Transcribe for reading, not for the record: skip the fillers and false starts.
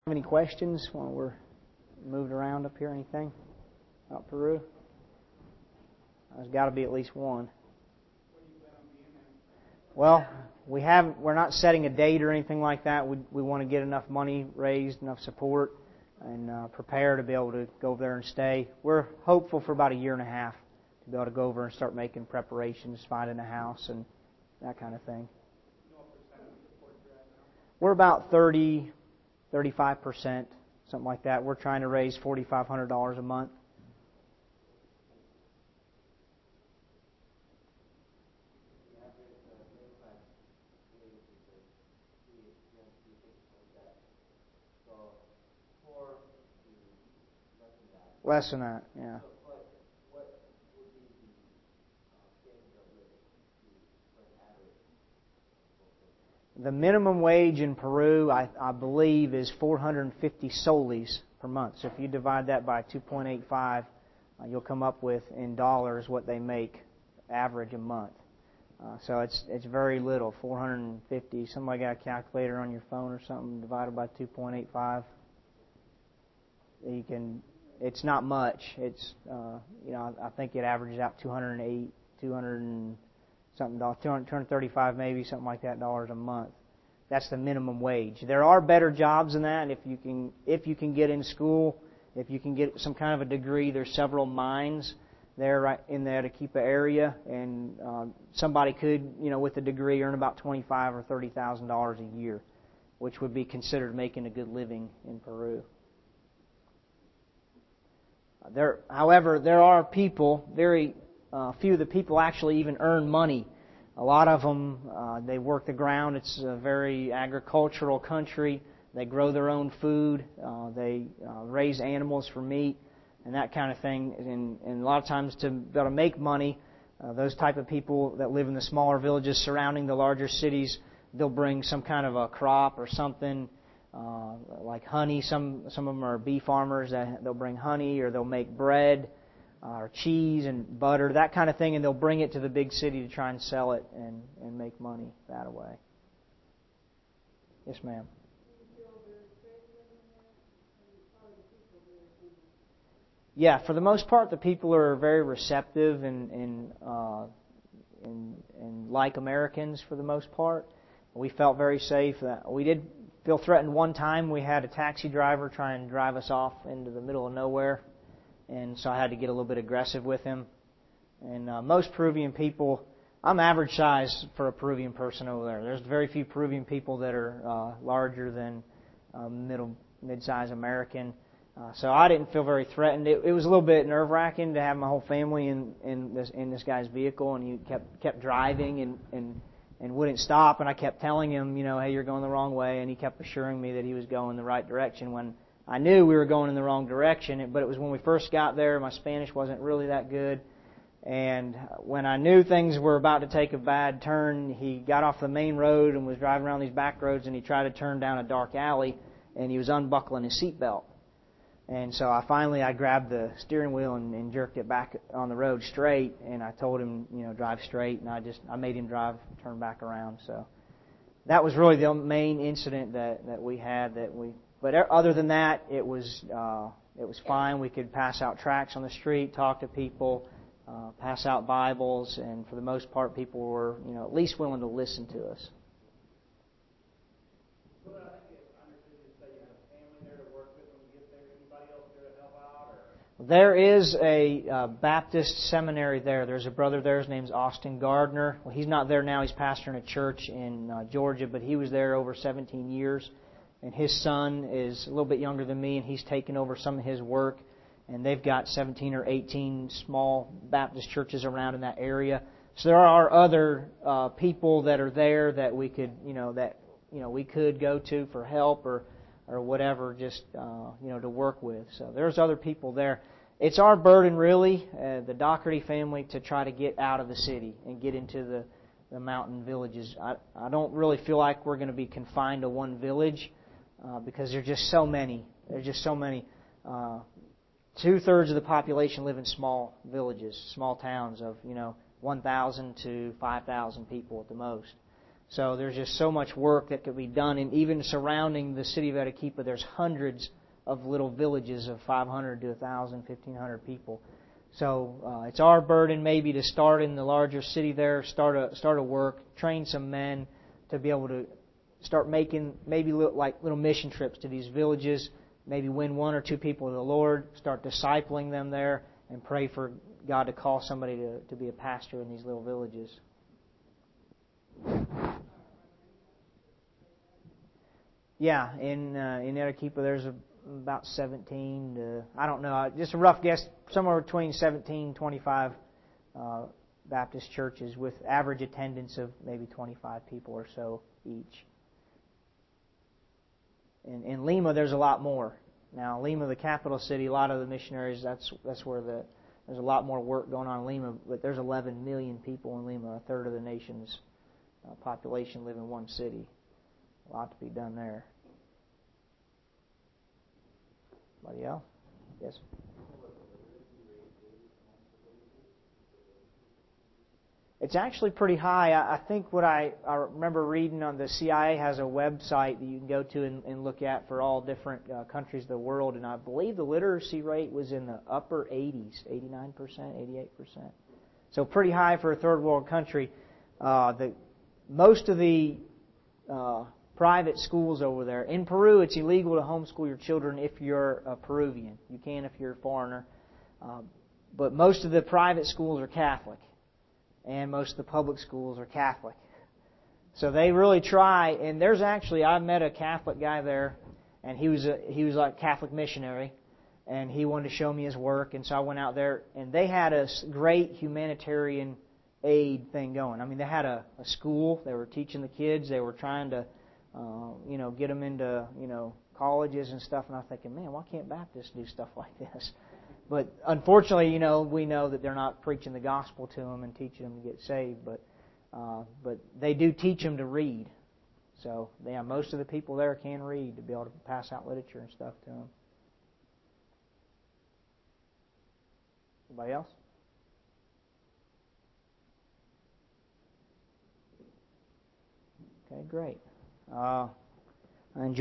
Have any questions while we're moved around up here? Anything about Peru? There's got to be at least one. Well, we're not setting a date or anything like that. We want to get enough money raised, enough support, and prepare to be able to go over there and stay. We're hopeful for about a year and a half to be able to go over and start making preparations, finding a house, and that kind of thing. We're about 35%, something like that. We're trying to raise $4,500 a month. Less than that, yeah. The minimum wage in Peru, I believe, is 450 soles per month. So if you divide that by 2.85, you'll come up with, in dollars, what they make average a month. So it's very little, 450. Somebody got a calculator on your phone or something, divided by 2.85. It's not much. It's I think it averages out 208, 200 and something dollars, 235 maybe, something like that, dollars a month. That's the minimum wage. There are better jobs than that. If you can get in school, if you can get some kind of a degree, there's several mines there right in the Arequipa area, and somebody could, with a degree, earn about $25,000 or $30,000 a year, which would be considered making a good living in Peru. However, there are people, very few of the people actually even earn money. A lot of them, they work the ground. It's a very agricultural country. They grow their own food. They raise animals for meat and that kind of thing. And a lot of times to be able to make money, those type of people that live in the smaller villages surrounding the larger cities, they'll bring some kind of a crop or something, like honey. Some of them are bee farmers. They'll bring honey, or they'll make bread, or cheese and butter, that kind of thing, and they'll bring it to the big city to try and sell it and make money that way. Yes, ma'am. Yeah, for the most part, the people are very receptive and like Americans for the most part. We felt very safe. We did feel threatened one time. We had a taxi driver try and drive us off into the middle of nowhere, and so I had to get a little bit aggressive with him. And most Peruvian people, I'm average size for a Peruvian person over there. There's very few Peruvian people that are larger than mid-size American. So I didn't feel very threatened. It was a little bit nerve-wracking to have my whole family in this guy's vehicle, and he kept driving and wouldn't stop. And I kept telling him, hey, you're going the wrong way. And he kept assuring me that he was going the right direction when I knew we were going in the wrong direction. But it was when we first got there, my Spanish wasn't really that good. And when I knew things were about to take a bad turn, he got off the main road and was driving around these back roads, and he tried to turn down a dark alley, and he was unbuckling his seatbelt. And so I grabbed the steering wheel and jerked it back on the road straight, and I told him, drive straight, and I made him turn back around. So that was really the main incident that we had. But other than that, it was fine. We could pass out tracts on the street, talk to people, pass out Bibles, and for the most part, people were at least willing to listen to us. There is a Baptist seminary there. There's a brother there. His name's Austin Gardner. Well, he's not there now. He's pastoring a church in Georgia, but he was there over 17 years. And his son is a little bit younger than me, and he's taken over some of his work. And they've got 17 or 18 small Baptist churches around in that area. So there are other people that are there that we could, we could go to for help or whatever, just to work with. So there's other people there. It's our burden, really, the Doherty family, to try to get out of the city and get into the mountain villages. I don't really feel like we're going to be confined to one village because there's just so many. There's just so many. 2/3 of the population live in small villages, small towns of 1,000 to 5,000 people at the most. So there's just so much work that could be done. And even surrounding the city of Arequipa, there's hundreds of little villages of 500 to 1,000, 1,500 people. So it's our burden maybe to start in the larger city there, start a work, train some men to be able to start making maybe little mission trips to these villages, maybe win one or two people to the Lord, start discipling them there, and pray for God to call somebody to be a pastor in these little villages. Yeah, in Arequipa there's about 17 to, I don't know, just a rough guess, somewhere between 17 and 25 Baptist churches with average attendance of maybe 25 people or so each. In Lima, there's a lot more. Now, Lima, the capital city, a lot of the missionaries, that's where there's a lot more work going on in Lima, but there's 11 million people in Lima, a third of the nation's population live in one city. A lot to be done there. Anybody else? Yes? It's actually pretty high. I think what I remember reading on the CIA has a website that you can go to and look at for all different countries of the world, and I believe the literacy rate was in the upper 80s, 89%, 88%. So pretty high for a third world country. Most of the private schools over there. In Peru, it's illegal to homeschool your children if you're a Peruvian. You can if you're a foreigner. But most of the private schools are Catholic. And most of the public schools are Catholic. So they really try. And there's actually, I met a Catholic guy there, and he was like a Catholic missionary, and he wanted to show me his work. And so I went out there, and they had a great humanitarian aid thing going. I mean, they had a school. They were teaching the kids. They were trying to, get them into, colleges and stuff. And I was thinking, man, why can't Baptists do stuff like this? But unfortunately, we know that they're not preaching the gospel to them and teaching them to get saved. But they do teach them to read. So yeah, most of the people there can read to be able to pass out literature and stuff to them. Anybody else? Okay, great. I enjoy